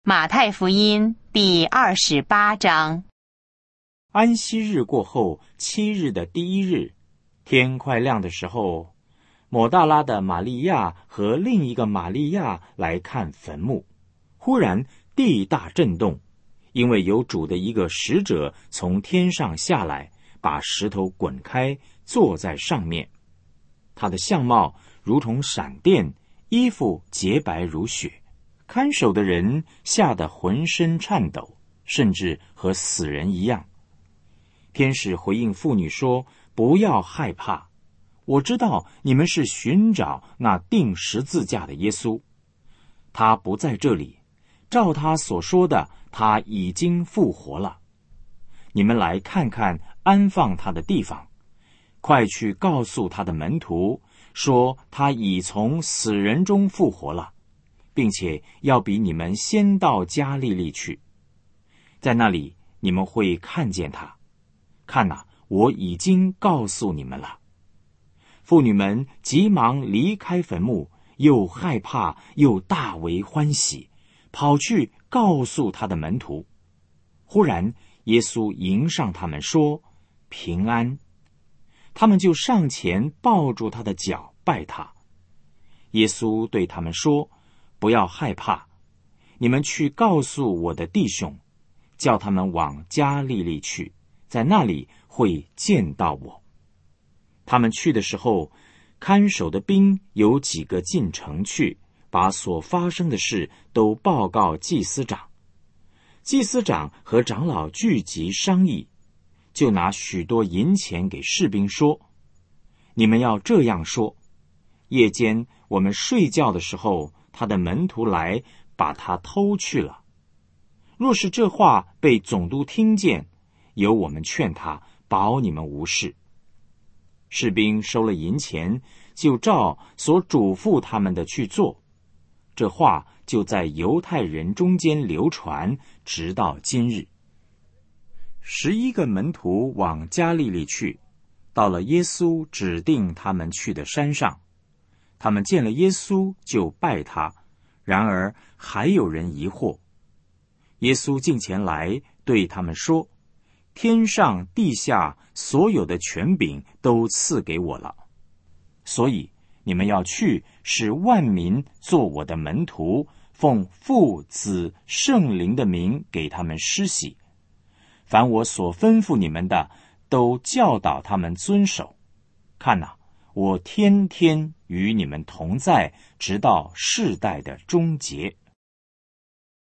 马太福音第28章。 安息日过后7日的第1日，天快亮的时候，抹大拉的玛利亚和另一个玛利亚来看坟墓。忽然地大震动，因为有主的一个使者从天上下来，把石头滚开，坐在上面。他的相貌如同闪电，衣服洁白如雪。看守的人吓得浑身颤抖，甚至和死人一样。天使回应妇女说：不要害怕，我知道你们是寻找那钉十字架的耶稣，他不在这里，照他所说的，他已经复活了。你们来看看安放他的地方，快去告诉他的门徒，说他已从死人中复活了，并且要比你们先到加利利去，在那里你们会看见他。看哪，我已经告诉你们了。妇女们急忙离开坟墓，又害怕又大为欢喜，跑去告诉他的门徒。忽然耶稣迎上他们说：平安。他们就上前抱住他的脚拜他。耶稣对他们说：不要害怕，你们去告诉我的弟兄，叫他们往加利利去，在那里会见到我。他们去的时候，看守的兵有几个进城去，把所发生的事都报告祭司长。祭司长和长老聚集商议，就拿许多银钱给士兵说：你们要这样说，夜间我们睡觉的时候，他的门徒来把他偷去了。若是这话被总督听见，由我们劝他，保你们无事。士兵收了银钱，就照所嘱咐他们的去做。这话就在犹太人中间流传，直到今日。11个门徒往加利利去，到了耶稣指定他们去的山上。他们见了耶稣，就拜他。然而还有人疑惑。耶稣近前来对他们说：天上地下所有的权柄都赐给我了，所以你们要去，使万民做我的门徒，奉父子圣灵的名给他们施洗。凡我所吩咐你们的，都教导他们遵守。看哪，我天天与你们同在，直到世代的终结。